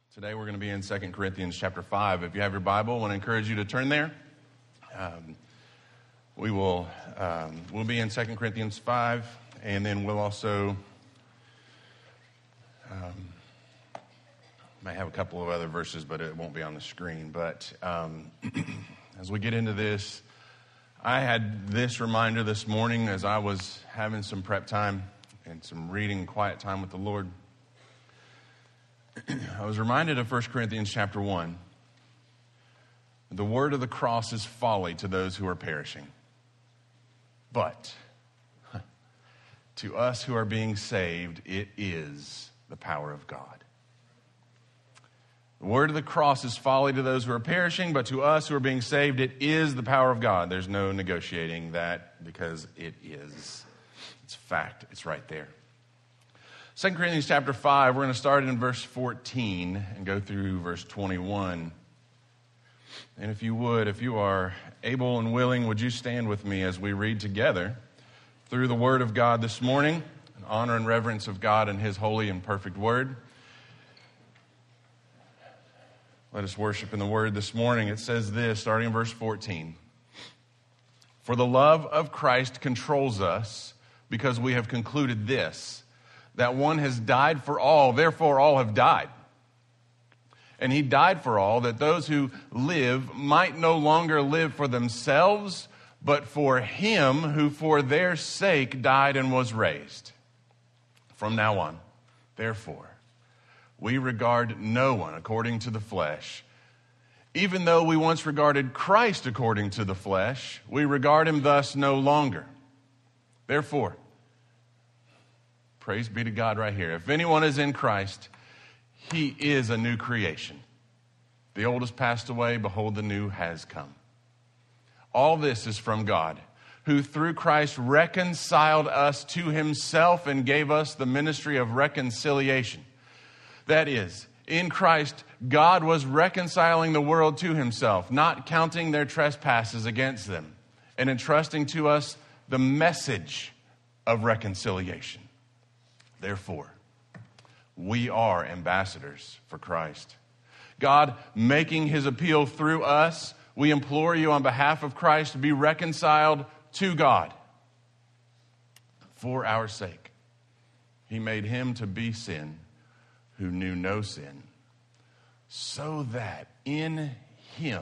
Today we're going to be in 2 Corinthians chapter 5. If you have your Bible, I want to encourage you to turn there. We'll be in 2 Corinthians 5, and then we'll also may have a couple of other verses, but it won't be on the screen. But as we get into this, I had this reminder this morning as I was having some prep time and some reading, quiet time with the Lord. I was reminded of 1 Corinthians chapter 1. The word of the cross is folly to those who are perishing. But to us who are being saved, it is the power of God. The word of the cross is folly to those who are perishing, but to us who are being saved, it is the power of God. There's no negotiating that because it is. It's fact. It's right there. 2 Corinthians chapter 5, we're going to start in verse 14 and go through verse 21. And if you are able and willing, would you stand with me as we read together through the Word of God this morning, in honor and reverence of God and His holy and perfect Word. Let us worship in the Word this morning. It says this, starting in verse 14. For the love of Christ controls us, because we have concluded this, that one has died for all, therefore all have died. And He died for all, that those who live might no longer live for themselves, but for Him who for their sake died and was raised. From now on, therefore, we regard no one according to the flesh. Even though we once regarded Christ according to the flesh, we regard Him thus no longer. Therefore, praise be to God right here. If anyone is in Christ, he is a new creation. The old has passed away, behold, the new has come. All this is from God, who through Christ reconciled us to Himself and gave us the ministry of reconciliation. That is, in Christ, God was reconciling the world to Himself, not counting their trespasses against them, and entrusting to us the message of reconciliation. Therefore, we are ambassadors for Christ. God making His appeal through us, we implore you on behalf of Christ to be reconciled to God. For our sake, He made Him to be sin who knew no sin, so that in Him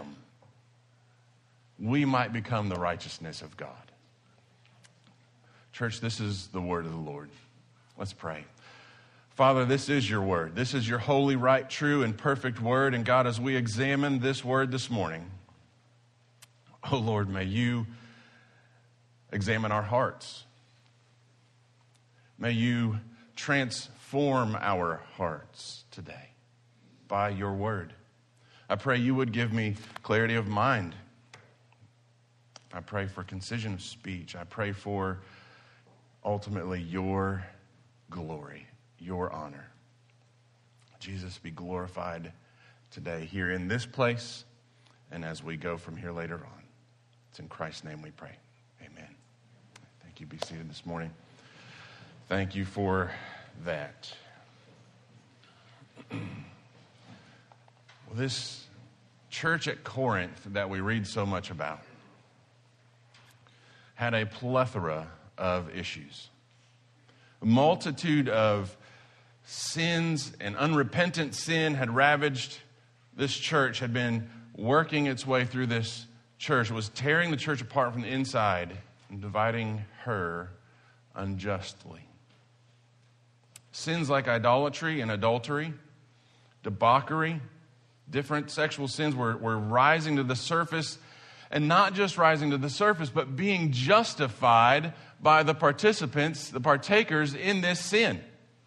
we might become the righteousness of God. Church, this is the word of the Lord. Let's pray. Father, this is your word. This is your holy, right, true, and perfect word. And God, as we examine this word this morning, oh Lord, may you examine our hearts. May you transform our hearts today by your word. I pray you would give me clarity of mind. I pray for concision of speech. I pray for ultimately your glory, your honor. Jesus, be glorified today here in this place and as we go from here later on. It's in Christ's name we pray. Amen. Thank you. Be seated this morning. Thank you for that. Well, this church at Corinth that we read so much about had a plethora of issues. A multitude of sins and unrepentant sin had ravaged this church, had been working its way through this church. It was tearing the church apart from the inside and dividing her unjustly. Sins like idolatry and adultery, debauchery, different sexual sins were rising to the surface, and not just rising to the surface, but being justified by the participants, the partakers in this sin.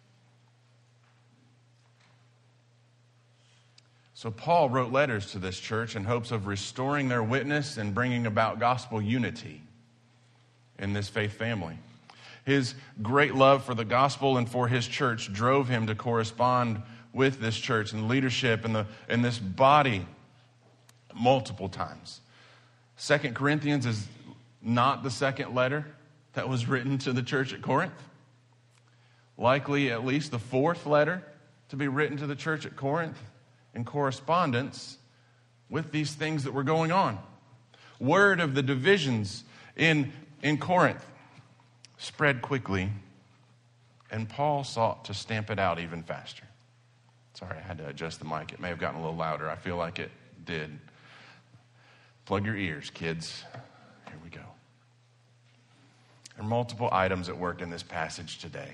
So Paul wrote letters to this church in hopes of restoring their witness and bringing about gospel unity in this faith family. His great love for the gospel and for his church drove him to correspond with this church and leadership in this body multiple times. 2 Corinthians is not the second letter that was written to the church at Corinth. Likely at least the fourth letter to be written to the church at Corinth. in correspondence with these things that were going on. Word of the divisions in Corinth spread quickly, and Paul sought to stamp it out even faster. Sorry, I had to adjust the mic. It may have gotten a little louder. I feel like it did. Plug your ears, kids. Here we go. There are multiple items at work in this passage today.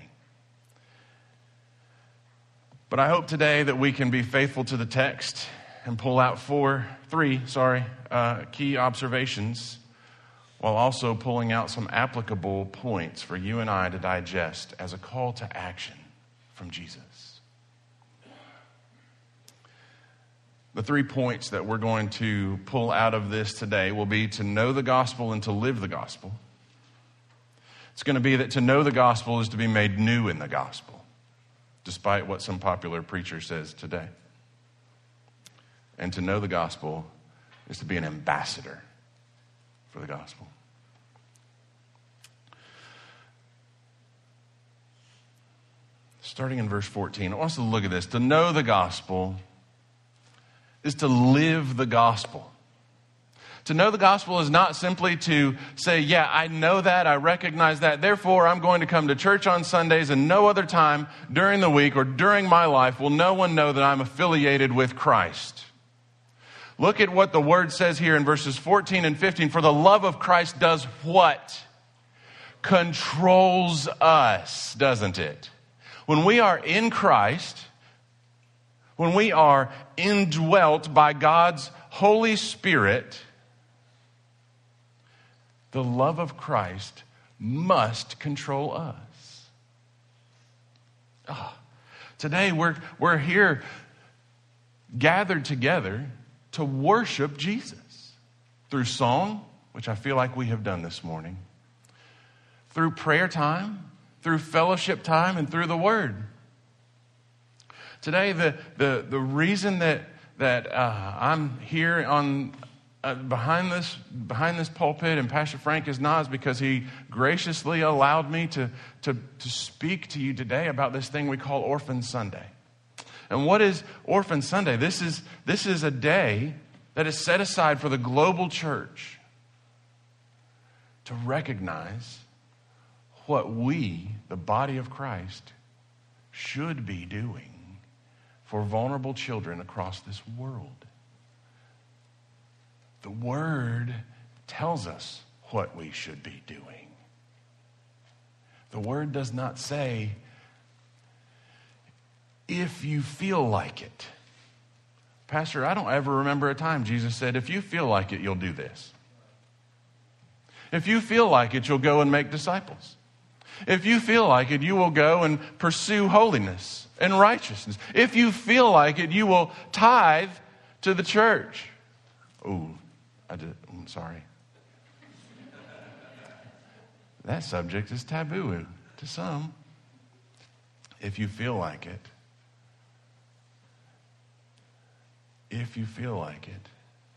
But I hope today that we can be faithful to the text and pull out three key observations, while also pulling out some applicable points for you and I to digest as a call to action from Jesus. The 3 points that we're going to pull out of this today will be to know the gospel and to live the gospel. It's going to be that to know the gospel is to be made new in the gospel, despite what some popular preacher says today. And to know the gospel is to be an ambassador for the gospel. Starting in verse 14, I want us to look at this. To know the gospel is to live the gospel. To know the gospel is not simply to say, yeah, I know that, I recognize that, therefore I'm going to come to church on Sundays and no other time during the week or during my life will no one know that I'm affiliated with Christ. Look at what the word says here in verses 14 and 15. For the love of Christ does what? Controls us, doesn't it? When we are in Christ, when we are indwelt by God's Holy Spirit, the love of Christ must control us. Today we're here gathered together to worship Jesus through song, which I feel like we have done this morning, through prayer time, through fellowship time, and through the Word. Today, the reason that I'm here on behind this pulpit and Pastor Frank is not is because he graciously allowed me to speak to you today about this thing we call Orphan Sunday. And what is Orphan Sunday? This is a day that is set aside for the global church to recognize what we, the body of Christ, should be doing for vulnerable children across this world. The Word tells us what we should be doing. The Word does not say, if you feel like it. Pastor, I don't ever remember a time Jesus said, if you feel like it, you'll do this. If you feel like it, you'll go and make disciples. If you feel like it, you will go and pursue holiness and righteousness. If you feel like it, you will tithe to the church. I'm sorry. That subject is taboo to some. If you feel like it. If you feel like it,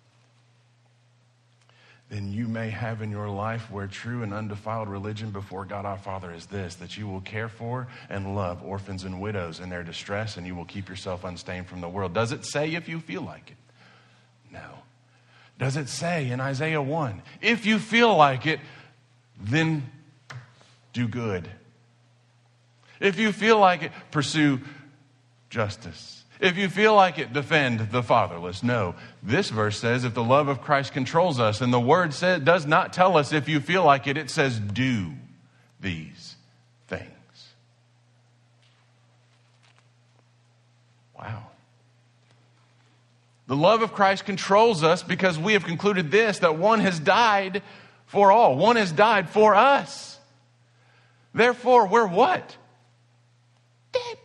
then you may have in your life where true and undefiled religion before God our Father is this, that you will care for and love orphans and widows in their distress, and you will keep yourself unstained from the world. Does it say if you feel like it? No. Does it say in Isaiah 1, if you feel like it, then do good. If you feel like it, pursue justice. If you feel like it, defend the fatherless. No, this verse says if the love of Christ controls us, and the Word does not tell us if you feel like it, it says do these things. Wow. The love of Christ controls us because we have concluded this, that one has died for all. One has died for us. Therefore, we're what? Dead.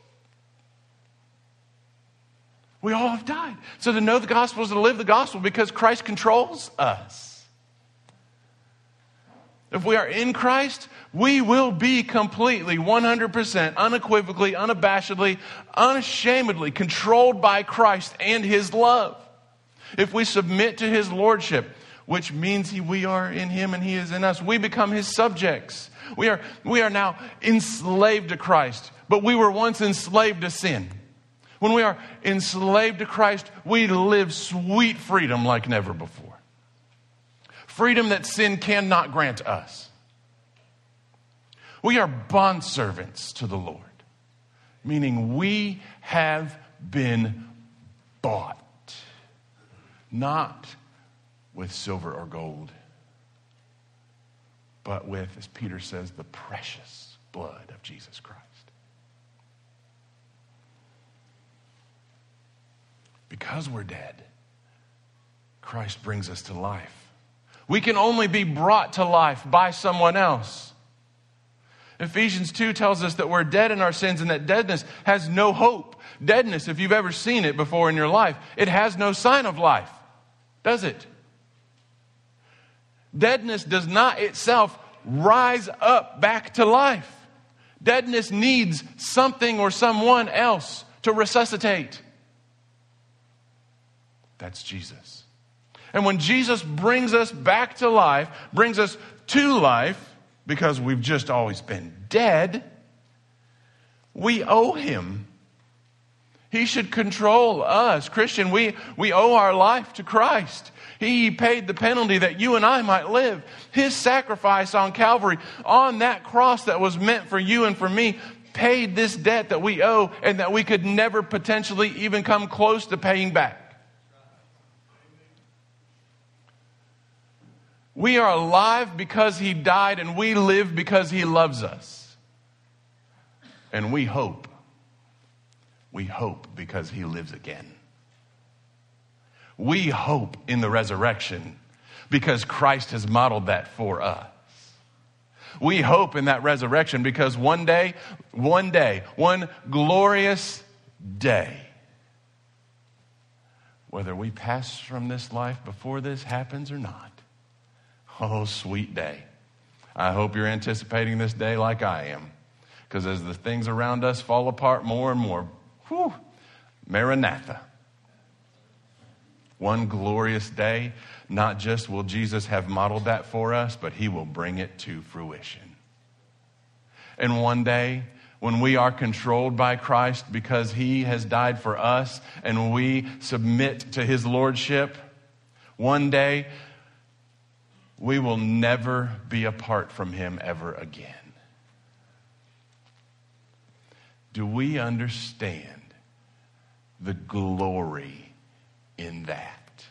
We all have died. So to know the gospel is to live the gospel because Christ controls us. If we are in Christ, we will be completely, 100%, unequivocally, unabashedly, unashamedly controlled by Christ and His love. If we submit to His lordship, which means we are in Him and He is in us, we become His subjects. We are now enslaved to Christ, but we were once enslaved to sin. When we are enslaved to Christ, we live sweet freedom like never before. Freedom that sin cannot grant us. We are bondservants to the Lord, meaning we have been bought, not with silver or gold, but with, as Peter says, the precious blood of Jesus Christ. Because we're dead, Christ brings us to life. We can only be brought to life by someone else. Ephesians 2 tells us that we're dead in our sins and that deadness has no hope. Deadness, if you've ever seen it before in your life, it has no sign of life, does it? Deadness does not itself rise up back to life. Deadness needs something or someone else to resuscitate. That's Jesus. And when Jesus brings us back to life, brings us to life, because we've just always been dead, we owe him. He should control us. Christian, we owe our life to Christ. He paid the penalty that you and I might live. His sacrifice on Calvary, on that cross that was meant for you and for me, paid this debt that we owe and that we could never potentially even come close to paying back. We are alive because he died, and we live because he loves us. And we hope. We hope because he lives again. We hope in the resurrection because Christ has modeled that for us. We hope in that resurrection because one glorious day, whether we pass from this life before this happens or not, oh, sweet day. I hope you're anticipating this day like I am. Because as the things around us fall apart more and more, Maranatha. One glorious day, not just will Jesus have modeled that for us, but he will bring it to fruition. And one day, when we are controlled by Christ because he has died for us and we submit to his lordship, one day, we will never be apart from him ever again. Do we understand the glory in that?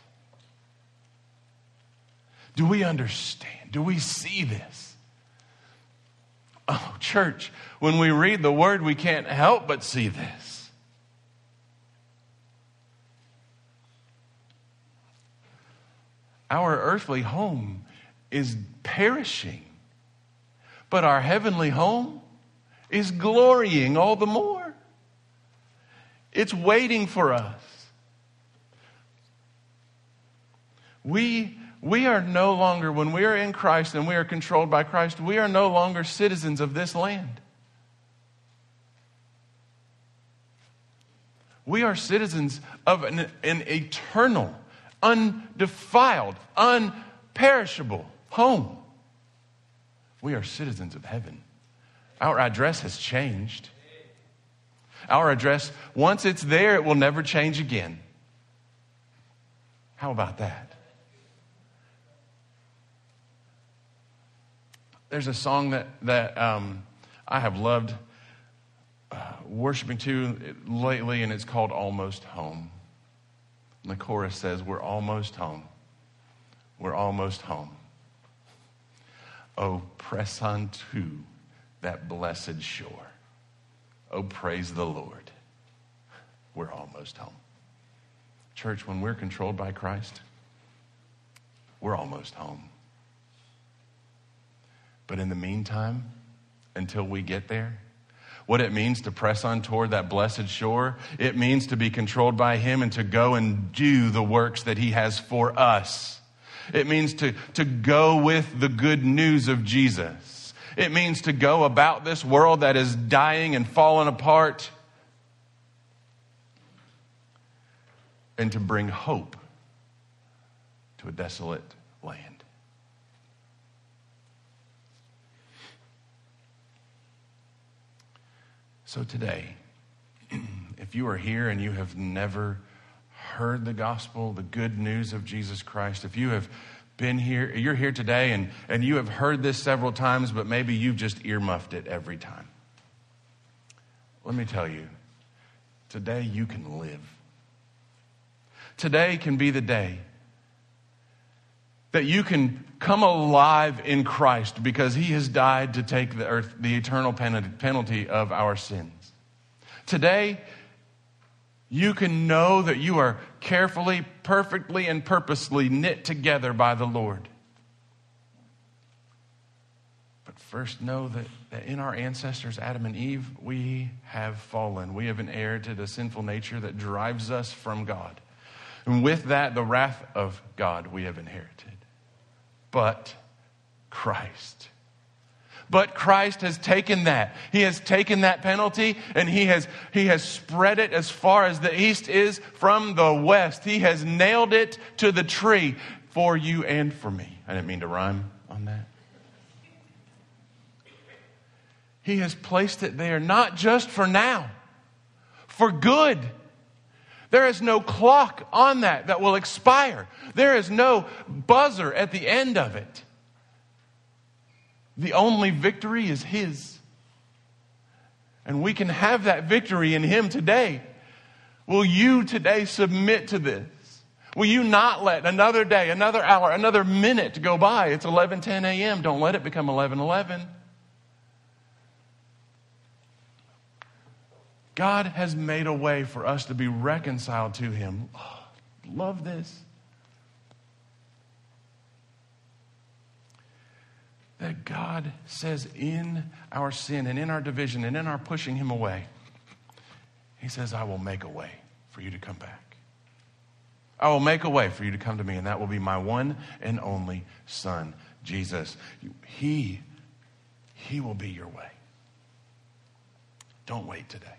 Do we understand? Do we see this? Oh, church, when we read the word, we can't help but see this. Our earthly home is perishing, but our heavenly home is glorying all the more. It's waiting for us. We are no longer, when we are in Christ and we are controlled by Christ, we are no longer citizens of this land. We are citizens of an eternal, undefiled, unperishable home. We are citizens of heaven. Our address has changed. Our address, once it's there, it will never change again. How about that? There's a song that I have loved worshiping to lately, and it's called Almost Home. And the chorus says, we're almost home. We're almost home. Oh, press on to that blessed shore. Oh, praise the Lord. We're almost home. Church, when we're controlled by Christ, we're almost home. But in the meantime, until we get there, what it means to press on toward that blessed shore, it means to be controlled by him and to go and do the works that he has for us. It means to go with the good news of Jesus. It means to go about this world that is dying and falling apart and to bring hope to a desolate land. So today, if if you are here and you have never heard the gospel, the good news of Jesus Christ, if you have been here, you're here today and you have heard this several times, but maybe you've just earmuffed it every time. Let me tell you, today you can live. Today can be the day that you can come alive in Christ because he has died to take the eternal penalty of our sins. Today, you can know that you are carefully, perfectly, and purposely knit together by the Lord. But first know that in our ancestors, Adam and Eve, we have fallen. We have inherited a sinful nature that drives us from God. And with that, the wrath of God we have inherited. But Christ has taken that. He has taken that penalty and he has spread it as far as the east is from the west. He has nailed it to the tree for you and for me. I didn't mean to rhyme on that. He has placed it there, not just for now, for good. There is no clock on that will expire. There is no buzzer at the end of it. The only victory is his. And we can have that victory in him today. Will you today submit to this? Will you not let another day, another hour, another minute go by? It's 11:10 a.m. Don't let it become 11:11. God has made a way for us to be reconciled to him. Oh, love this. That God says in our sin and in our division and in our pushing him away, he says, I will make a way for you to come back. I will make a way for you to come to me, and that will be my one and only Son, Jesus. He will be your way. Don't wait today.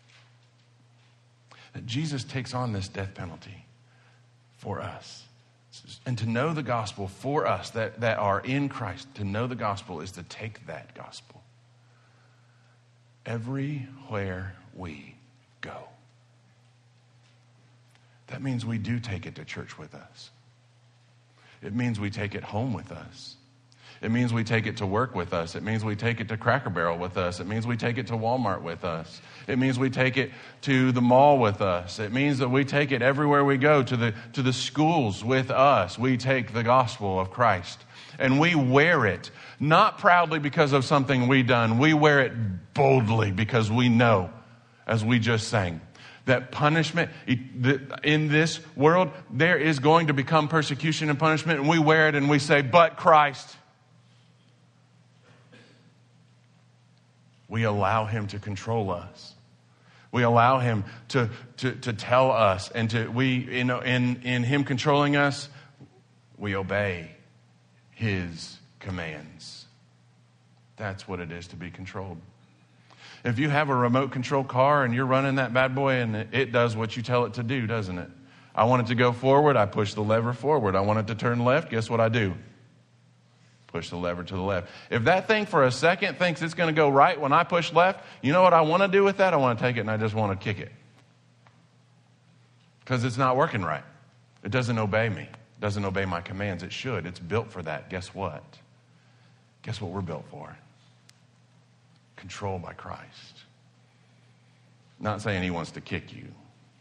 That Jesus takes on this death penalty for us. And to know the gospel for us that are in Christ, to know the gospel is to take that gospel everywhere we go. That means we do take it to church with us. It means we take it home with us. It means we take it to work with us. It means we take it to Cracker Barrel with us. It means we take it to Walmart with us. It means we take it to the mall with us. It means that we take it everywhere we go, to the schools with us. We take the gospel of Christ and we wear it, not proudly because of something we done. We wear it boldly because we know, as we just sang, that punishment in this world, there is going to become persecution and punishment, and we wear it and we say, but Christ. We allow him to control us. We allow him to tell us, and in him controlling us, we obey his commands. That's what it is to be controlled. If you have a remote control car and you're running that bad boy and it does what you tell it to do, doesn't it? I want it to go forward, I push the lever forward. I want it to turn left, guess what I do? Push the lever to the left. If that thing for a second thinks it's going to go right when I push left, you know what I want to do with that? I want to take it and I just want to kick it. Because it's not working right. It doesn't obey me. It doesn't obey my commands. It should. It's built for that. Guess what? Guess what we're built for? Control by Christ. Not saying he wants to kick you.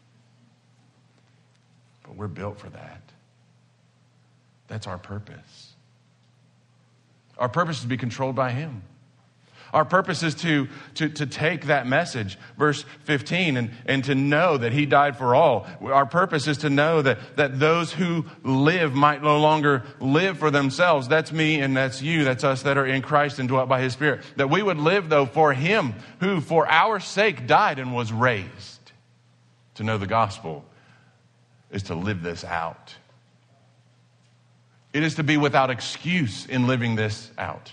But we're built for that. That's our purpose. Our purpose is to be controlled by him. Our purpose is to take that message, verse 15, and to know that he died for all. Our purpose is to know that those who live might no longer live for themselves. That's me and that's you. That's us that are in Christ and dwelt by his Spirit. That we would live, though, for him who for our sake died and was raised. To know the gospel is to live this out. It is to be without excuse in living this out.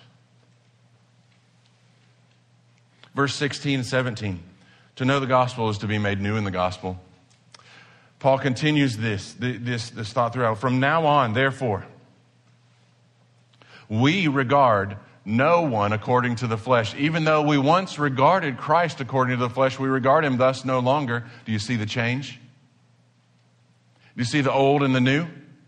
Verse 16 and 17. To know the gospel is to be made new in the gospel. Paul continues this thought throughout. From now on, therefore, we regard no one according to the flesh. Even though we once regarded Christ according to the flesh, we regard him thus no longer. Do you see the change? Do you see the old and the new?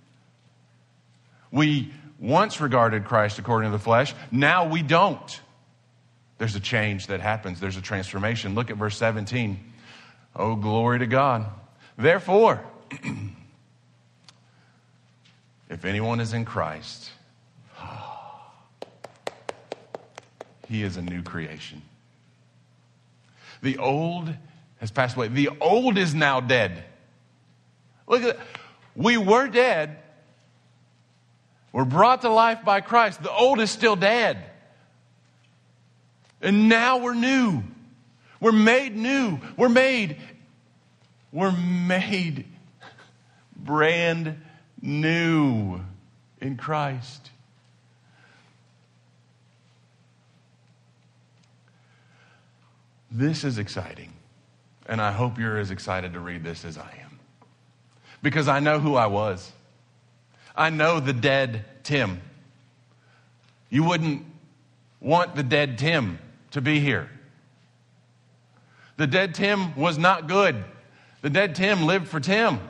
We once regarded Christ according to the flesh. Now we don't. There's a change that happens. There's a transformation. Look at verse 17. Oh, glory to God. Therefore, if anyone is in Christ, he is a new creation. The old has passed away. The old is now dead. Look at that. We were dead. We're brought to life by Christ. The old is still dead. And now we're new. We're made new. We're made brand new in Christ. This is exciting. And I hope you're as excited to read this as I am. Because I know who I was. I know the dead Tim. You wouldn't want the dead Tim to be here. The dead Tim was not good. The dead Tim lived for Tim.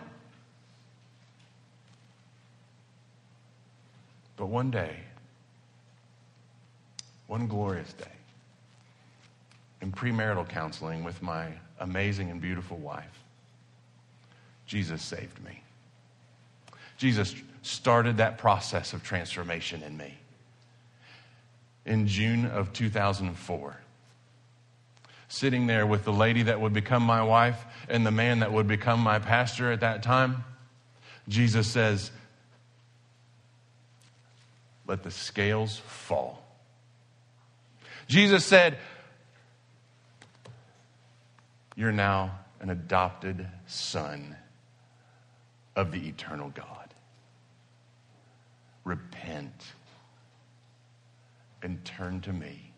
But one day, one glorious day, in premarital counseling with my amazing and beautiful wife, Jesus saved me. Jesus started that process of transformation in me. In June of 2004, sitting there with the lady that would become my wife and the man that would become my pastor at that time, Jesus says, let the scales fall. Jesus said, you're now an adopted son of the eternal God. Repent and turn to me.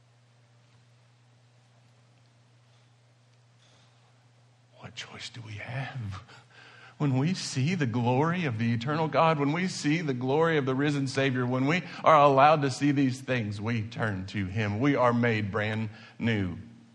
What choice do we have? When we see the glory of the eternal God, when we see the glory of the risen Savior, when we are allowed to see these things, we turn to him. We are made brand new.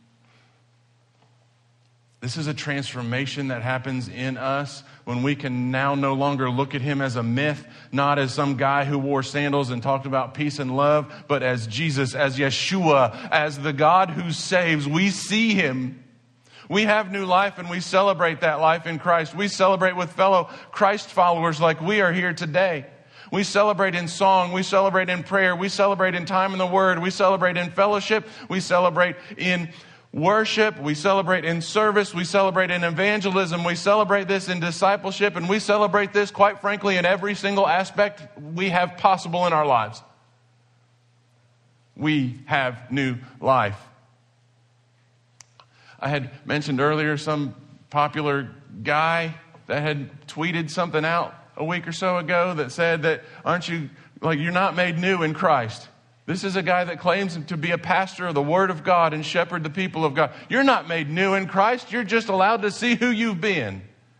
This is a transformation that happens in us when we can now no longer look at him as a myth, not as some guy who wore sandals and talked about peace and love, but as Jesus, as Yeshua, as the God who saves. We see him. We have new life and we celebrate that life in Christ. We celebrate with fellow Christ followers like we are here today. We celebrate in song. We celebrate in prayer. We celebrate in time in the Word. We celebrate in fellowship. We celebrate in worship. We celebrate in service. We celebrate in evangelism. We celebrate this in discipleship. And we celebrate this, quite frankly, in every single aspect we have possible in our lives. We have new life. I had mentioned earlier some popular guy that had tweeted something out a week or so ago that said that, you're not made new in Christ. This is a guy that claims to be a pastor of the Word of God and shepherd the people of God. You're not made new in Christ. You're just allowed to see who you've been.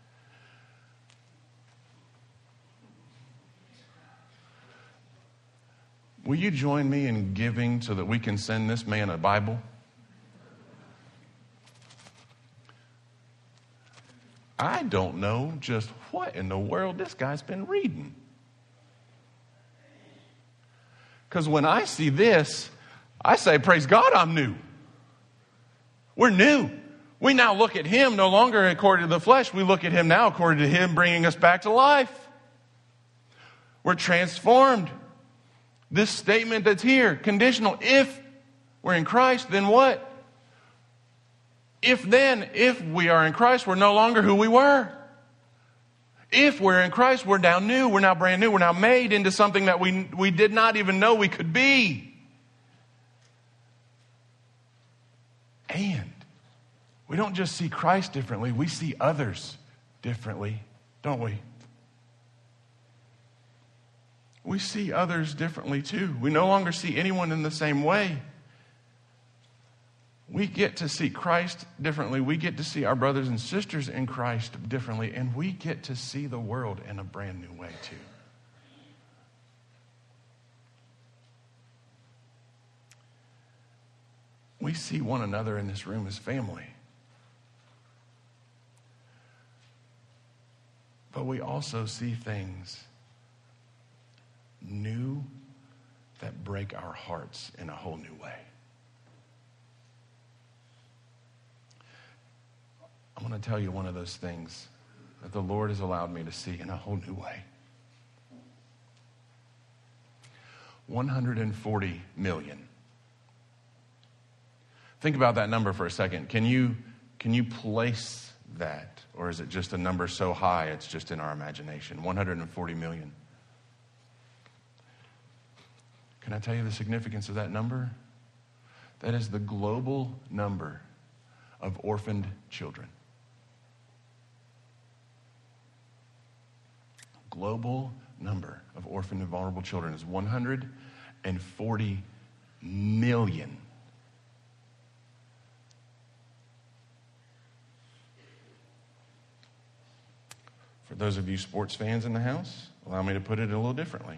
Will you join me in giving so that we can send this man a Bible? I don't know just what in the world this guy's been reading. Because when I see this, I say, praise God, I'm new. We're new. We now look at him no longer according to the flesh. We look at him now according to him bringing us back to life. We're transformed. This statement that's here, conditional. If we're in Christ, then what? If we are in Christ, we're no longer who we were. If we're in Christ, we're now new. We're now brand new. We're now made into something that we did not even know we could be. And we don't just see Christ differently, we see others differently, don't we? We see others differently too. We no longer see anyone in the same way. We get to see Christ differently. We get to see our brothers and sisters in Christ differently. And we get to see the world in a brand new way too. We see one another in this room as family. But we also see things new that break our hearts in a whole new way. I want to tell you one of those things that the Lord has allowed me to see in a whole new way. 140 million. Think about that number for a second. Can you place that? Or is it just a number so high it's just in our imagination? 140 million. Can I tell you the significance of that number? That is the global number of orphaned children. Global number of orphaned and vulnerable children is 140 million. For those of you sports fans in the house, allow me to put it a little differently.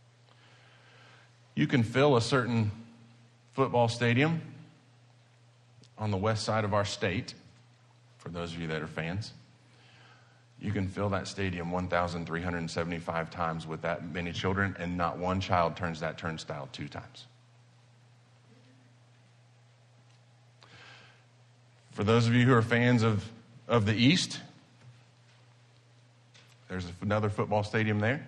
You can fill a certain football stadium on the west side of our state, for those of you that are fans. You can fill that stadium 1,375 times with that many children, and not one child turns that turnstile 2 times. For those of you who are fans of the East, there's another football stadium there.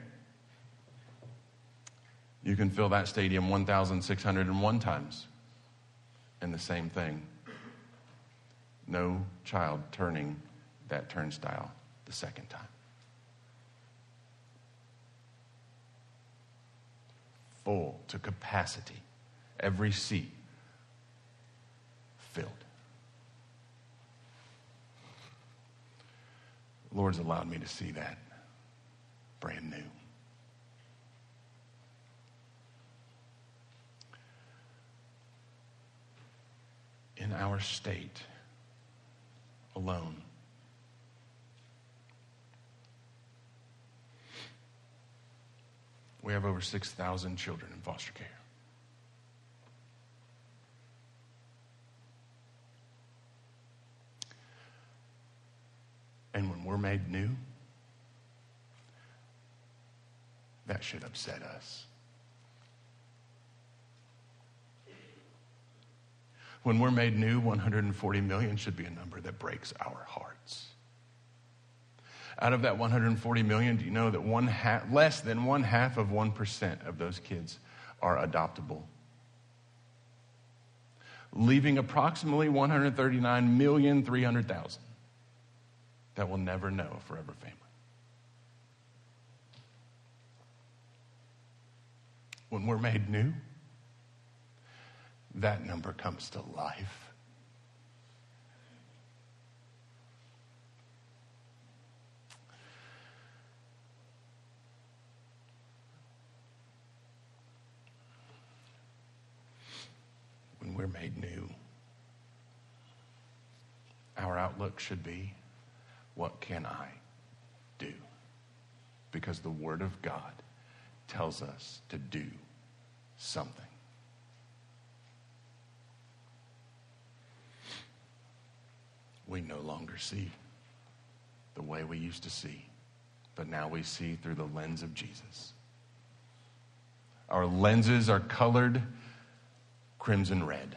You can fill that stadium 1,601 times. And the same thing. No child turning that turnstile the second time. Full to capacity. Every seat filled. The Lord's allowed me to see that brand new. In our state alone, we have over 6,000 children in foster care. And when we're made new, that should upset us. When we're made new, 140 million should be a number that breaks our hearts. Out of that 140 million, do you know that less than 0.5% of those kids are adoptable? Leaving approximately 139,300,000 that will never know a forever family. When we're made new, that number comes to life. When we're made new, our outlook should be, what can I do? Because the Word of God tells us to do something. We no longer see the way we used to see, but now we see through the lens of Jesus. Our lenses are colored crimson red,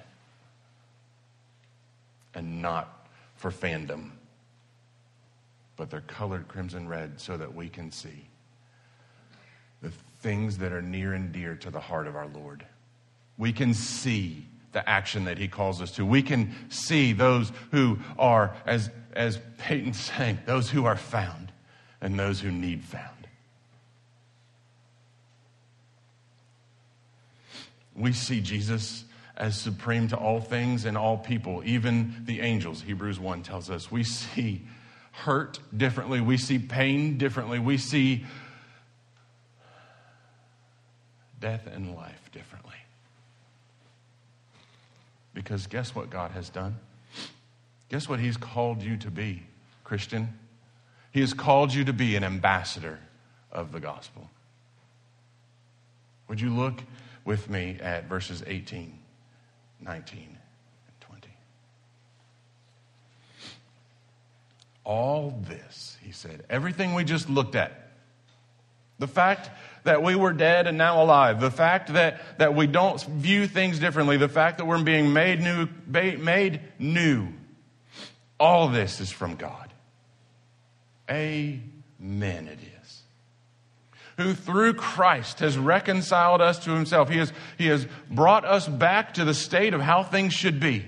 and not for fandom, but they're colored crimson red so that we can see the things that are near and dear to the heart of our Lord. We can see the action that he calls us to. We can see those who are, as Peyton sang, those who are found and those who need found. We see Jesus as supreme to all things and all people, even the angels. Hebrews 1 tells us we see hurt differently. We see pain differently. We see death and life differently. Because guess what God has done? Guess what he's called you to be, Christian? He has called you to be an ambassador of the gospel. Would you look with me at verses 18, 19, All this, he said, everything we just looked at, the fact that we were dead and now alive, the fact that we don't view things differently, the fact that we're being made new, all this is from God. Amen it is. Who through Christ has reconciled us to himself. He has brought us back to the state of how things should be.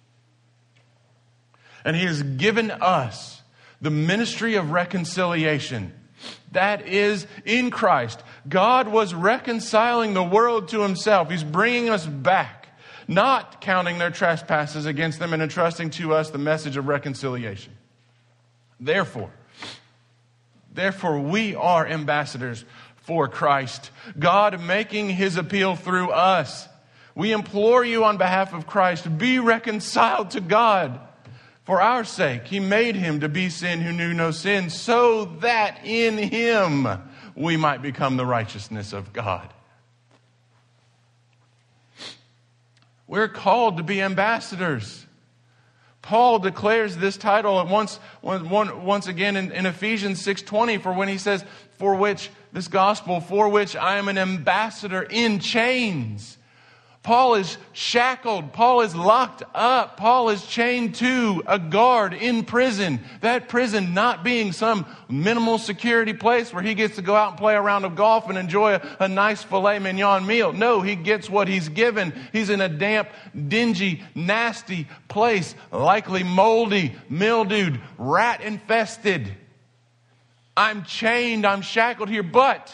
And he has given us the ministry of reconciliation. That is, in Christ, God was reconciling the world to himself. He's bringing us back, not counting their trespasses against them and entrusting to us the message of reconciliation. Therefore, we are ambassadors for Christ, God making his appeal through us. We implore you on behalf of Christ, be reconciled to God. For our sake, he made him to be sin who knew no sin, so that in him we might become the righteousness of God. We're called to be ambassadors. Paul declares this title once again in Ephesians 6:20, for when he says, for which I am an ambassador in chains. Paul is shackled. Paul is locked up. Paul is chained to a guard in prison. That prison not being some minimal security place where he gets to go out and play a round of golf and enjoy a nice filet mignon meal. No, he gets what he's given. He's in a damp, dingy, nasty place, likely moldy, mildewed, rat infested. I'm chained. I'm shackled here, but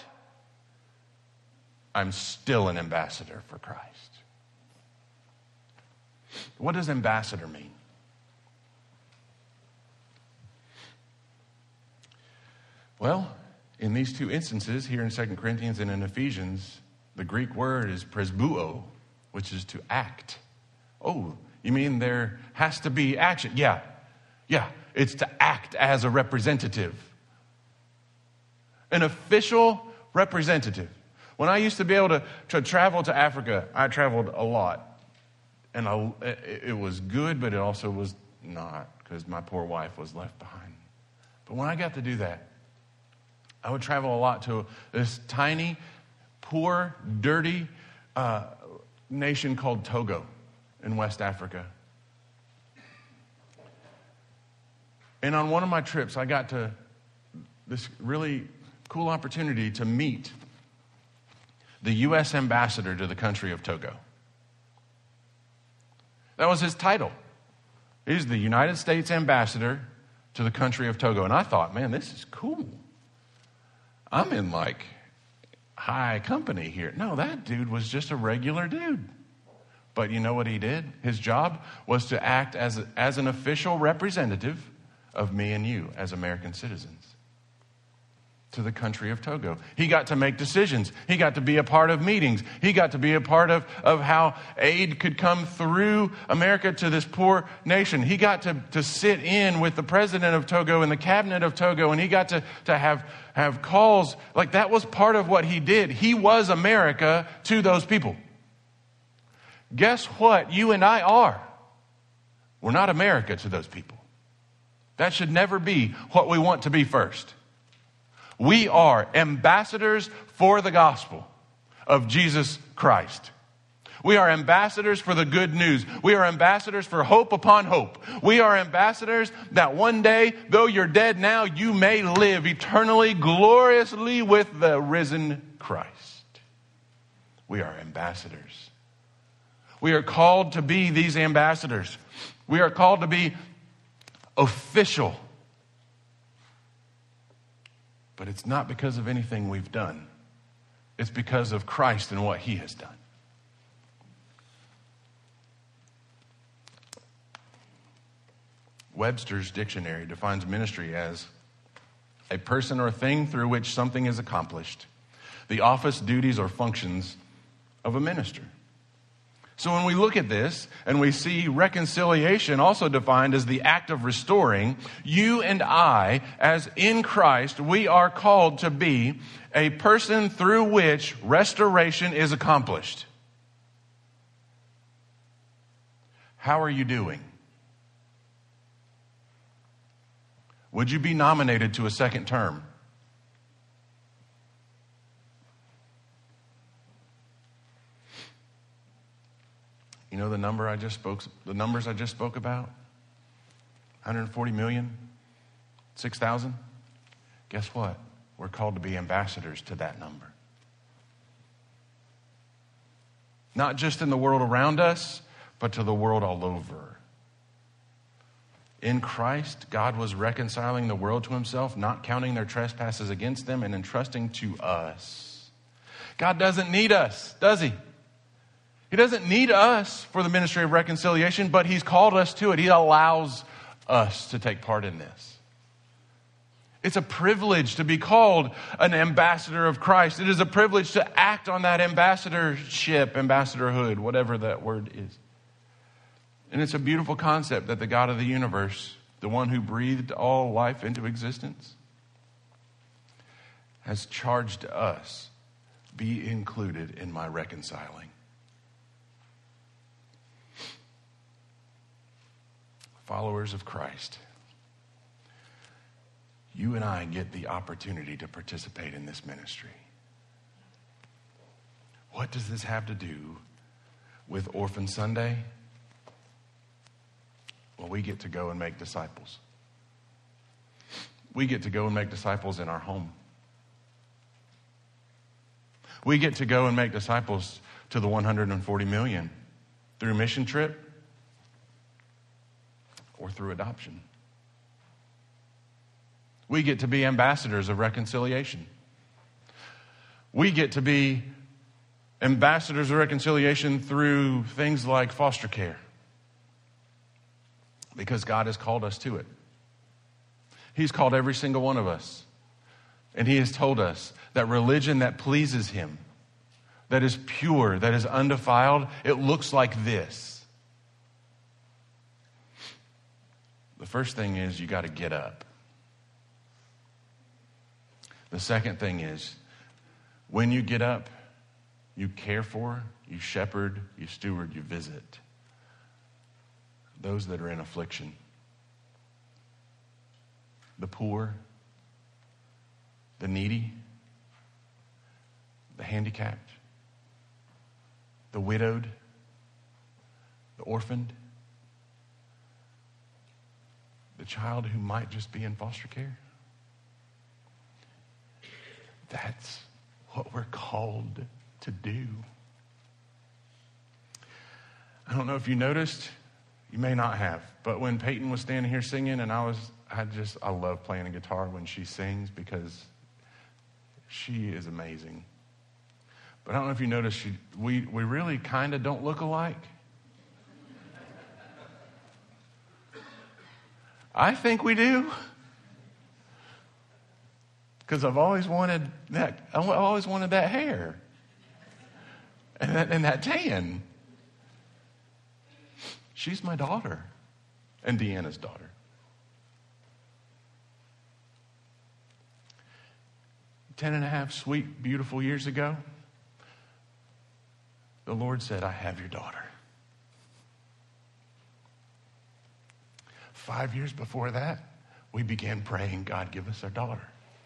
I'm still an ambassador for Christ. What does ambassador mean? Well, in these two instances, here in 2 Corinthians and in Ephesians, the Greek word is presbuo, which is to act. Oh, you mean there has to be action? Yeah, it's to act as a representative. An official representative. When I used to be able to travel to Africa, I traveled a lot. And it was good, but it also was not, because my poor wife was left behind. But when I got to do that, I would travel a lot to this tiny, poor, dirty nation called Togo in West Africa. And on one of my trips, I got to this really cool opportunity to meet the U.S. ambassador to the country of Togo. That was his title. He's the United States ambassador to the country of Togo. And I thought, man, this is cool. I'm in like high company here. No, that dude was just a regular dude. But you know what he did? His job was to act as an official representative of me and you as American citizens to the country of Togo. He got to make decisions. He got to be a part of meetings. He got to be a part of how aid could come through America to this poor nation. He got to sit in with the president of Togo and the cabinet of Togo, and he got to have calls. Like, that was part of what he did. He was America to those people. Guess what you and I are? We're not America to those people. That should never be what we want to be first. We are ambassadors for the gospel of Jesus Christ. We are ambassadors for the good news. We are ambassadors for hope upon hope. We are ambassadors that one day, though you're dead now, you may live eternally, gloriously with the risen Christ. We are ambassadors. We are called to be these ambassadors. We are called to be official. But it's not because of anything we've done. It's because of Christ and what he has done. Webster's dictionary defines ministry as a person or thing through which something is accomplished, the office, duties, or functions of a minister. So when we look at this and we see reconciliation also defined as the act of restoring, you and I, as in Christ, we are called to be a person through which restoration is accomplished. How are you doing? Would you be nominated to a second term? You know the numbers I just spoke about? 140 million, 6,000. Guess what? We're called to be ambassadors to that number. Not just in the world around us, but to the world all over. In Christ, God was reconciling the world to himself, not counting their trespasses against them, and entrusting to us. God doesn't need us, does he? He doesn't need us for the ministry of reconciliation, but he's called us to it. He allows us to take part in this. It's a privilege to be called an ambassador of Christ. It is a privilege to act on that ambassadorship, ambassadorhood, whatever that word is. And it's a beautiful concept that the God of the universe, the one who breathed all life into existence, has charged us, be included in my reconciling. Followers of Christ, you and I get the opportunity to participate in this ministry. What does this have to do with Orphan Sunday? Well, we get to go and make disciples. We get to go and make disciples in our home. We get to go and make disciples to the 140 million through mission trip or through adoption. We get to be ambassadors of reconciliation. We get to be ambassadors of reconciliation through things like foster care, because God has called us to it. He's called every single one of us. And he has told us that religion that pleases him, that is pure, that is undefiled, it looks like this. The first thing is you got to get up. The second thing is, when you get up, you care for, you shepherd, you steward, you visit those that are in affliction. The poor, the needy, the handicapped, the widowed, the orphaned, the child who might just be in foster care. That's what we're called to do. I don't know if you noticed, you may not have, but when Peyton was standing here singing, and I love playing a guitar when she sings because she is amazing. But I don't know if you noticed, we really kind of don't look alike. I think we do. Because I've always wanted that hair and that tan. She's my daughter and Deanna's daughter. 10.5 sweet, beautiful years ago, the Lord said, I have your daughter. 5 years before that, we began praying, God, give us our daughter.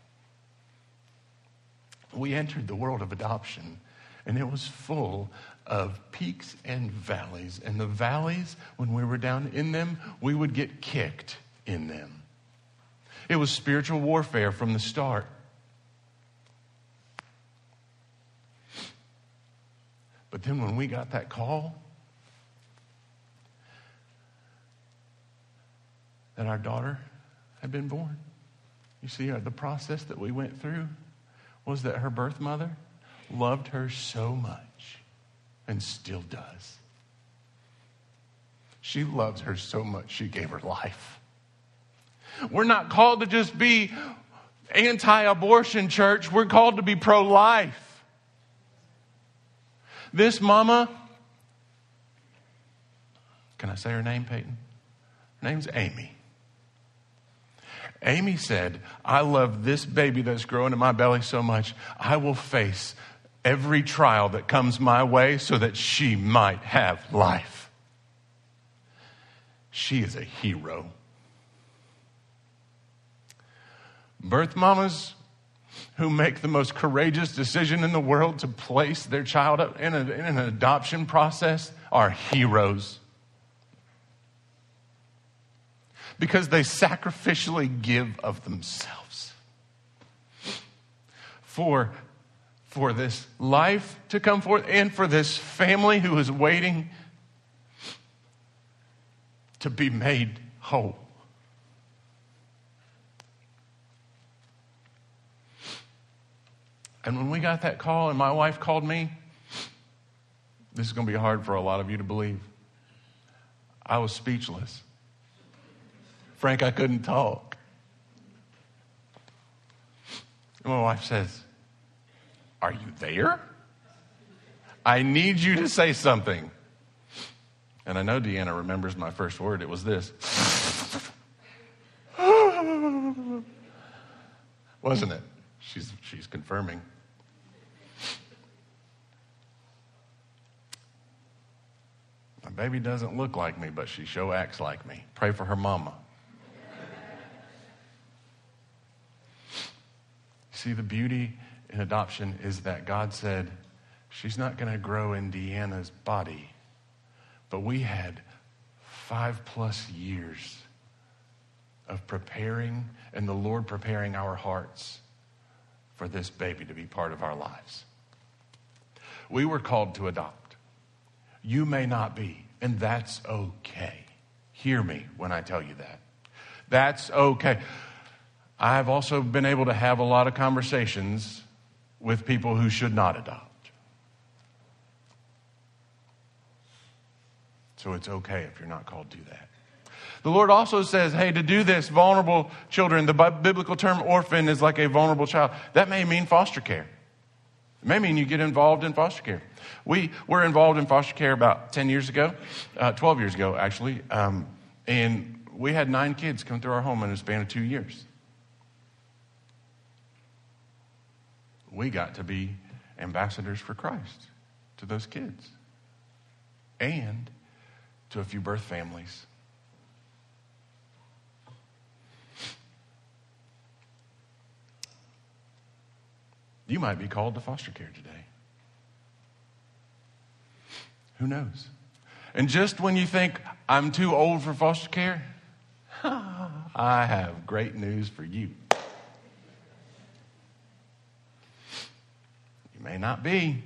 We entered the world of adoption, and it was full of peaks and valleys. And the valleys, when we were down in them, we would get kicked in them. It was spiritual warfare from the start. But then when we got that call that our daughter had been born, you see the process that we went through was that her birth mother loved her so much and still does. She loves her so much she gave her life. We're not called to just be anti-abortion church. We're called to be pro-life. This mama, can I say her name, Peyton? Her name's Amy. Amy said, I love this baby that's growing in my belly so much, I will face every trial that comes my way so that she might have life. She is a hero. Birth mamas who make the most courageous decision in the world to place their child in an adoption process are heroes. Because they sacrificially give of themselves for this life to come forth and for this family who is waiting to be made whole. And when we got that call and my wife called me, this is going to be hard for a lot of you to believe. I was speechless. Frank, I couldn't talk. And my wife says, "Are you there? I need you to say something." And I know Deanna remembers my first word. It was this. Wasn't it? She's confirming. My baby doesn't look like me, but she sure acts like me. Pray for her mama. See, the beauty in adoption is that God said, she's not going to grow in Deanna's body. But we had 5+ years of preparing, and the Lord preparing our hearts for this baby to be part of our lives. We were called to adopt. You may not be, and that's okay. Hear me when I tell you that. That's okay. I've also been able to have a lot of conversations with people who should not adopt. So it's okay if you're not called to do that. The Lord also says, hey, to do this, vulnerable children, the biblical term orphan is like a vulnerable child. That may mean foster care. It may mean you get involved in foster care. We were involved in foster care about 10 years ago, 12 years ago, actually. And we had 9 kids come through our home in a span of 2 years. We got to be ambassadors for Christ to those kids and to a few birth families. You might be called to foster care today. Who knows? And just when you think, I'm too old for foster care, I have great news for you. You may not be.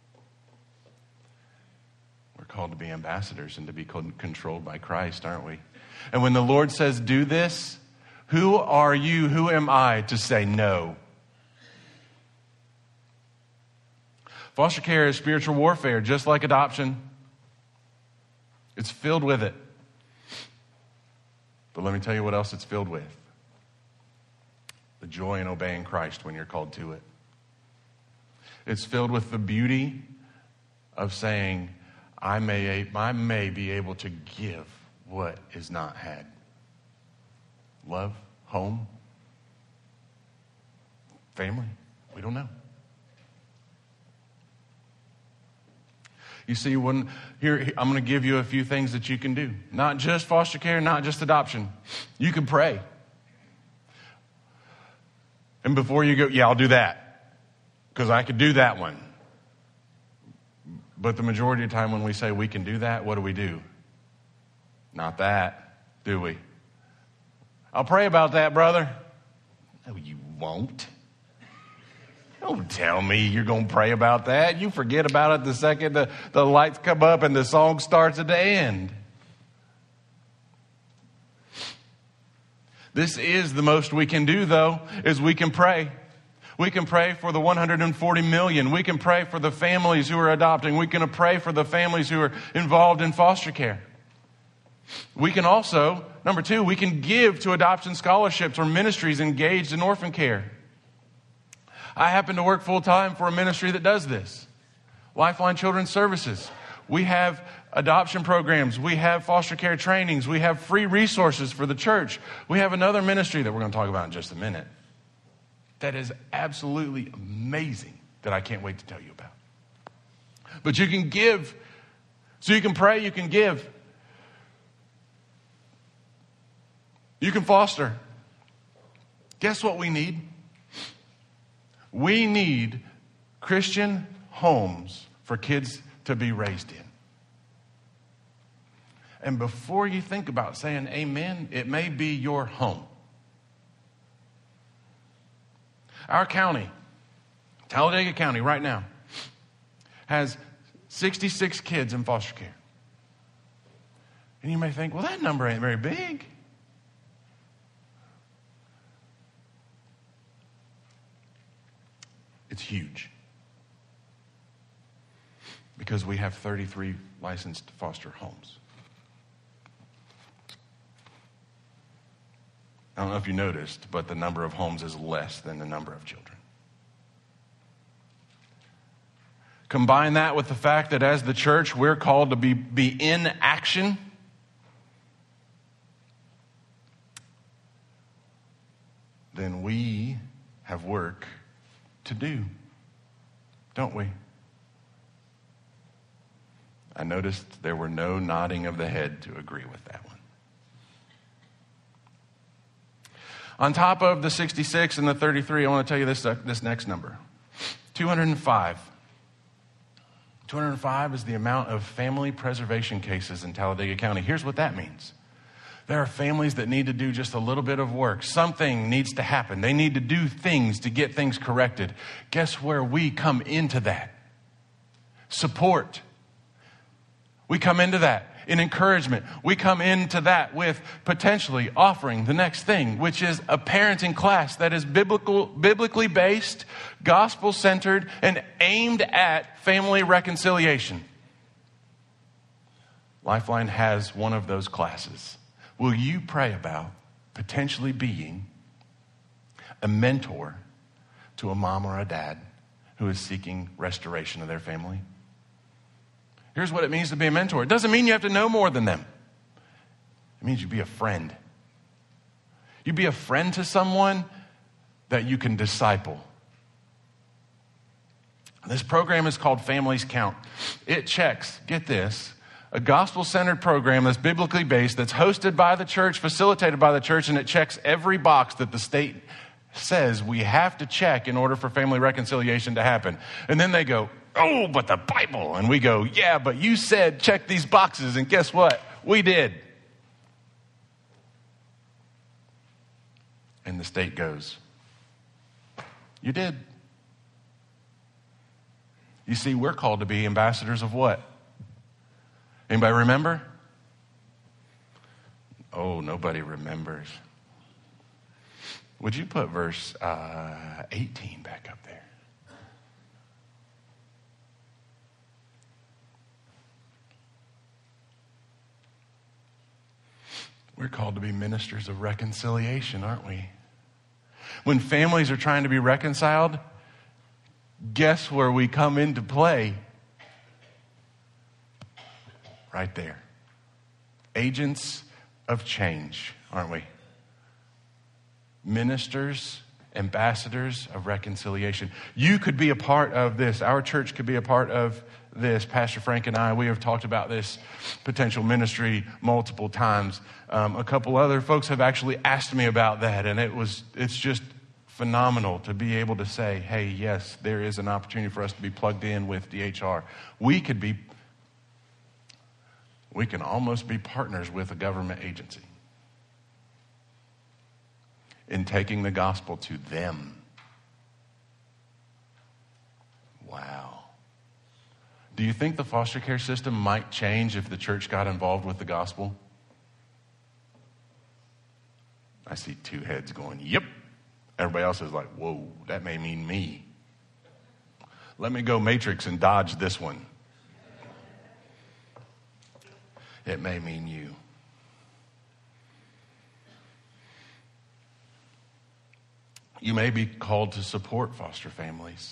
We're called to be ambassadors and to be controlled by Christ, aren't we? And when the Lord says, do this, who are you, who am I to say no? Foster care is spiritual warfare, just like adoption. It's filled with it. But let me tell you what else it's filled with. The joy in obeying Christ when you're called to it. It's filled with the beauty of saying, I may be able to give what is not had. Love, home, family, we don't know. You see, here I'm going to give you a few things that you can do. Not just foster care, not just adoption. You can pray. And before you go, yeah, I'll do that, because I could do that one. But the majority of the time when we say we can do that, what do? Not that, do we? I'll pray about that, brother. No, you won't. Don't tell me you're going to pray about that. You forget about it the second the lights come up and the song starts at the end. This is the most we can do, though, is we can pray. We can pray for the 140 million. We can pray for the families who are adopting. We can pray for the families who are involved in foster care. We can also, number 2, we can give to adoption scholarships or ministries engaged in orphan care. I happen to work full-time for a ministry that does this. Lifeline Children's Services. We have adoption programs. We have foster care trainings. We have free resources for the church. We have another ministry that we're going to talk about in just a minute that is absolutely amazing that I can't wait to tell you about. But you can give. So you can pray, you can give. You can foster. Guess what we need? We need Christian homes for kids to be raised in. And before you think about saying amen, it may be your home. Our county, Talladega County right now, has 66 kids in foster care. And you may think, well, that number ain't very big. It's huge. Because we have 33 licensed foster homes. I don't know if you noticed, but the number of homes is less than the number of children. Combine that with the fact that as the church, we're called to be in action. Then we have work to do, don't we? I noticed there were no nodding of the head to agree with that one. On top of the 66 and the 33, I want to tell you this next number. 205. 205 is the amount of family preservation cases in Talladega County. Here's what that means. There are families that need to do just a little bit of work. Something needs to happen. They need to do things to get things corrected. Guess where we come into that? Support. We come into that in encouragement. We come into that with potentially offering the next thing, which is a parenting class that is biblically based, gospel-centered, and aimed at family reconciliation. Lifeline has one of those classes. Will you pray about potentially being a mentor to a mom or a dad who is seeking restoration of their family? Here's what it means to be a mentor. It doesn't mean you have to know more than them. It means you be a friend. You be a friend to someone that you can disciple. This program is called Families Count. It checks, get this, a gospel-centered program that's biblically based, that's hosted by the church, facilitated by the church, and it checks every box that the state says we have to check in order for family reconciliation to happen. And then they go, oh, but the Bible. And we go, yeah, but you said check these boxes, and guess what? We did. And the state goes, you did. You see, we're called to be ambassadors of what? Anybody remember? Oh, nobody remembers. Would you put verse 18 back up there? We're called to be ministers of reconciliation, aren't we? When families are trying to be reconciled, guess where we come into play? Right there. Agents of change, aren't we? Ministers, ambassadors of reconciliation. You could be a part of this. Our church could be a part of this. Pastor Frank and I, we have talked about this potential ministry multiple times. A couple other folks have actually asked me about that, and it's just phenomenal to be able to say, hey, yes, there is an opportunity for us to be plugged in with DHR. We can almost be partners with a government agency in taking the gospel to them. Wow. Do you think the foster care system might change if the church got involved with the gospel? I see two heads going, yep. Everybody else is like, whoa, that may mean me. Let me go Matrix and dodge this one. It may mean you. You may be called to support foster families.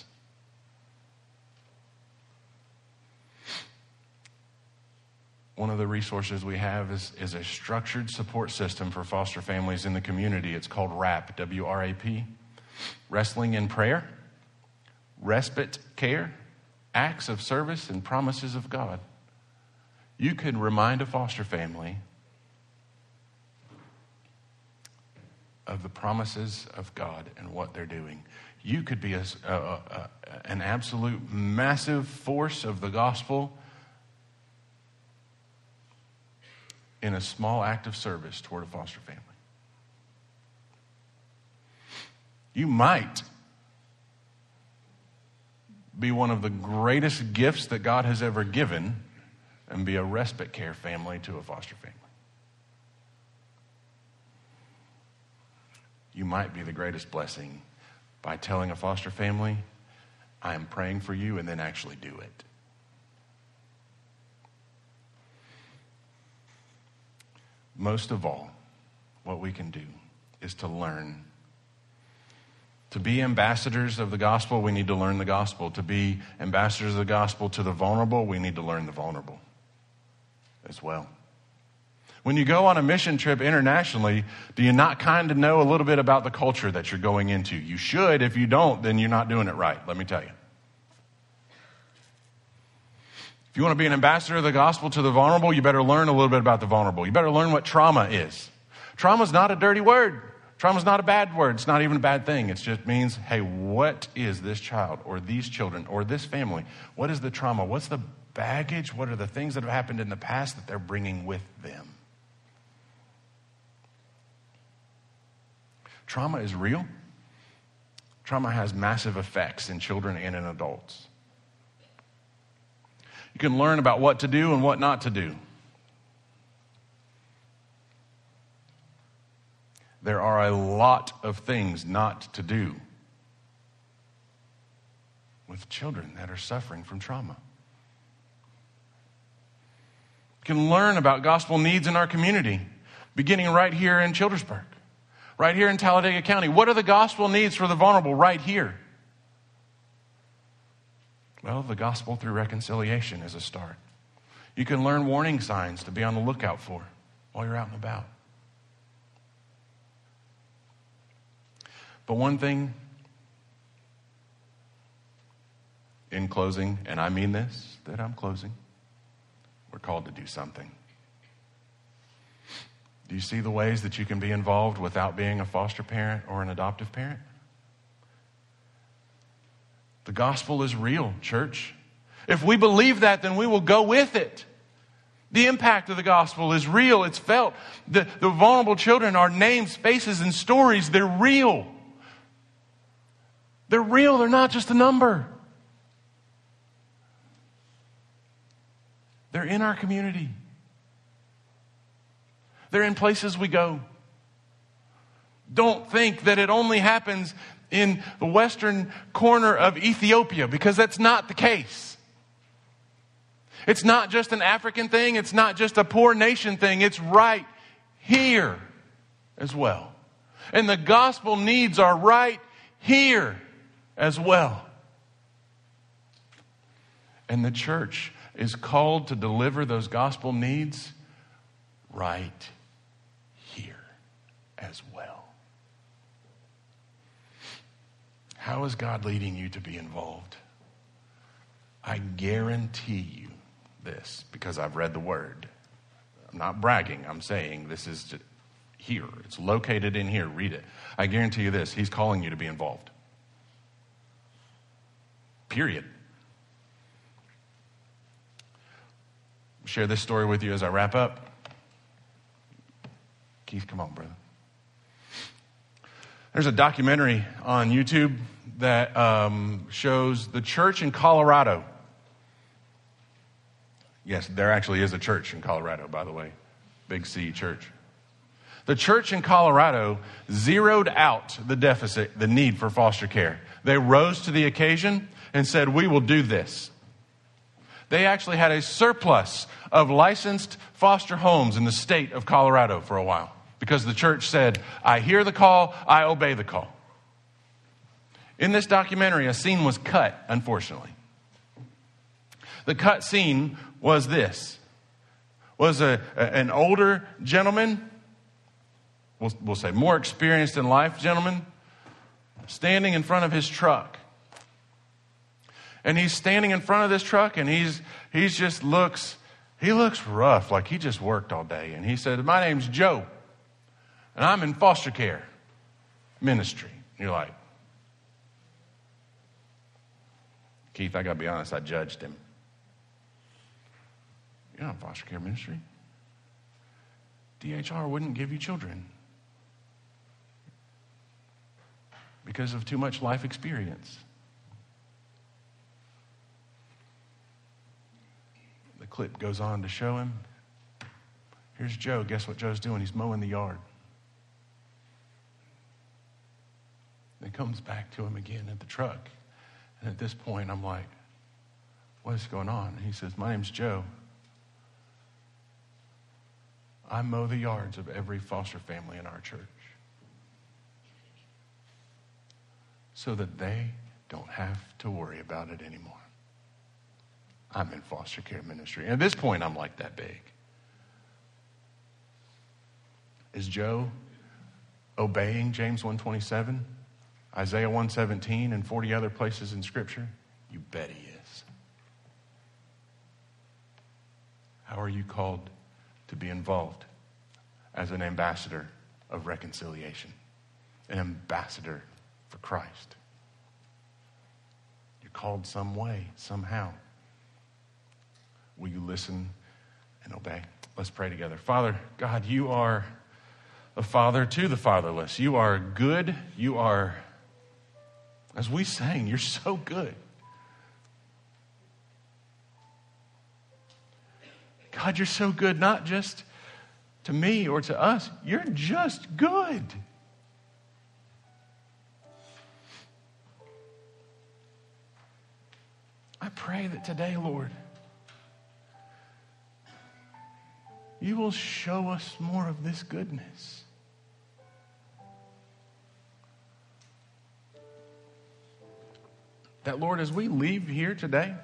One of the resources we have is a structured support system for foster families in the community. It's called WRAP, W-R-A-P. Wrestling in Prayer, Respite Care, Acts of Service, and Promises of God. You can remind a foster family of the promises of God and what they're doing. You could be an absolute massive force of the gospel in a small act of service toward a foster family. You might be one of the greatest gifts that God has ever given and be a respite care family to a foster family. You might be the greatest blessing by telling a foster family, I am praying for you, and then actually do it. Most of all, what we can do is to learn. To be ambassadors of the gospel, we need to learn the gospel. To be ambassadors of the gospel to the vulnerable, we need to learn the vulnerable as well. When you go on a mission trip internationally, do you not kind of know a little bit about the culture that you're going into? You should. If you don't, then you're not doing it right, let me tell you. If you want to be an ambassador of the gospel to the vulnerable, you better learn a little bit about the vulnerable. You better learn what trauma is. Trauma is not a dirty word. Trauma is not a bad word. It's not even a bad thing. It just means, hey, what is this child or these children or this family? What is the trauma? What's the baggage? What are the things that have happened in the past that they're bringing with them? Trauma is real. Trauma has massive effects in children and in adults. You can learn about what to do and what not to do. There are a lot of things not to do with children that are suffering from trauma. You can learn about gospel needs in our community, beginning right here in Childersburg, right here in Talladega County. What are the gospel needs for the vulnerable right here? Well, the gospel through reconciliation is a start. You can learn warning signs to be on the lookout for while you're out and about. But one thing, in closing, and I mean this, that I'm closing, we're called to do something. Do you see the ways that you can be involved without being a foster parent or an adoptive parent? The gospel is real, church. If we believe that, then we will go with it. The impact of the gospel is real. It's felt. The vulnerable children are names, faces, and stories. They're real. They're real. They're not just a number. They're in our community. They're in places we go. Don't think that it only happens in the western corner of Ethiopia, because that's not the case. It's not just an African thing. It's not just a poor nation thing. It's right here as well. And the gospel needs are right here as well. And the church is called to deliver those gospel needs right here as well. How is God leading you to be involved? I guarantee you this, because I've read the word. I'm not bragging. I'm saying this is here. It's located in here. Read it. I guarantee you this. He's calling you to be involved. Period. I'll share this story with you as I wrap up. Keith, come on, brother. There's a documentary on YouTube that shows the church in Colorado. Yes, there actually is a church in Colorado, by the way. Big C church. The church in Colorado zeroed out the deficit, the need for foster care. They rose to the occasion and said, we will do this. They actually had a surplus of licensed foster homes in the state of Colorado for a while, because the church said, I hear the call, I obey the call. In this documentary, a scene was cut, unfortunately. The cut scene was this. Was an older gentleman, we'll say more experienced in life gentleman, standing in front of his truck. And he's standing in front of this truck, and he looks rough, like he just worked all day. And he said, my name's Joe, and I'm in foster care. ministry. You're like, Keith, I got to be honest, I judged him. You're not in foster care ministry. DHR wouldn't give you children because of too much life experience. The clip goes on to show him, here's Joe. Guess what Joe's doing? He's mowing the yard. Then comes back to him again at the truck. And at this point, I'm like, what is going on? And he says, my name's Joe. I mow the yards of every foster family in our church so that they don't have to worry about it anymore. I'm in foster care ministry. And at this point, I'm like that big. Is Joe obeying James 1:27, Isaiah 1:17, and 40 other places in Scripture? You bet he is. How are you called to be involved as an ambassador of reconciliation, an ambassador for Christ? You're called some way, somehow. Will you listen and obey? Let's pray together. Father, God, you are a father to the fatherless. You are good. You are, as we sang, you're so good. God, you're so good, not just to me or to us. You're just good. I pray that today, Lord, you will show us more of this goodness. That, Lord, as we leave here today,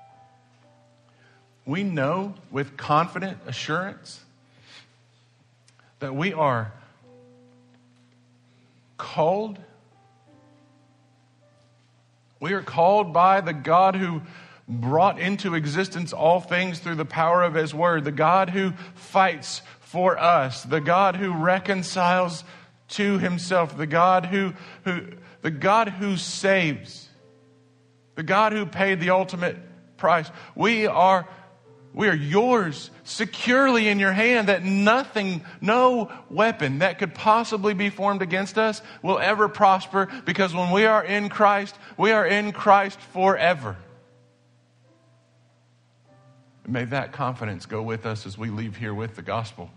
we know with confident assurance that we are called. We are called by the God who brought into existence all things through the power of his word, the God who fights for us, the God who reconciles to himself, the God who saves, the God who paid the ultimate price. We are yours, securely in your hand, that nothing, no weapon that could possibly be formed against us will ever prosper, because when we are in Christ forever. And may that confidence go with us as we leave here with the gospel.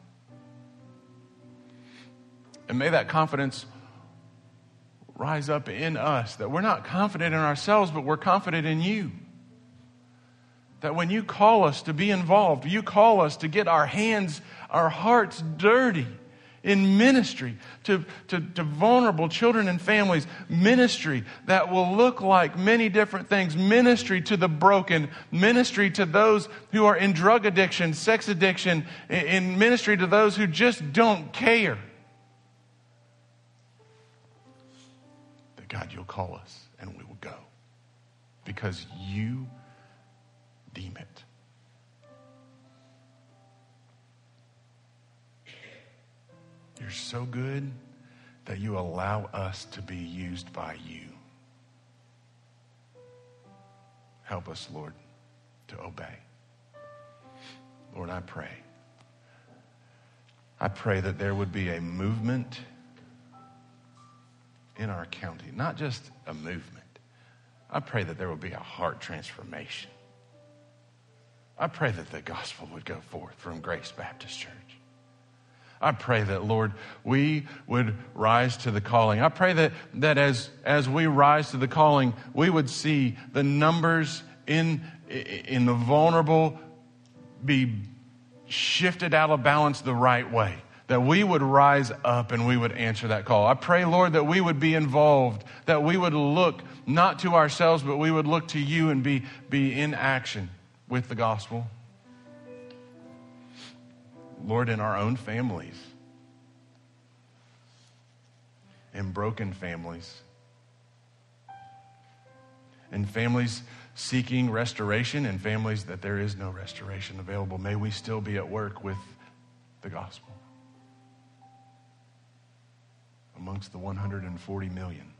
And may that confidence rise up in us, that we're not confident in ourselves, but we're confident in you. That when you call us to be involved, you call us to get our hands, our hearts dirty in ministry to vulnerable children and families, ministry that will look like many different things, ministry to the broken, ministry to those who are in drug addiction, sex addiction, in ministry to those who just don't care. That God, you'll call us and we will go because you deem it. You're so good that you allow us to be used by you. Help us, Lord, to obey. Lord, I pray that there would be a movement in our county, not just a movement. I pray that there would be a heart transformation. I pray that the gospel would go forth from Grace Baptist Church. I pray that, Lord, we would rise to the calling. I pray that as we rise to the calling, we would see the numbers in the vulnerable be shifted out of balance the right way. That we would rise up and we would answer that call. I pray, Lord, that we would be involved, that we would look not to ourselves, but we would look to you and be in action with the gospel. Lord, in our own families, in broken families, in families seeking restoration, and families that there is no restoration available, may we still be at work with the gospel. amongst the 140 million.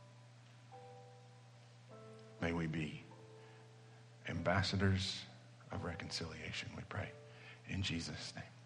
May we be ambassadors of reconciliation, we pray. In Jesus' name.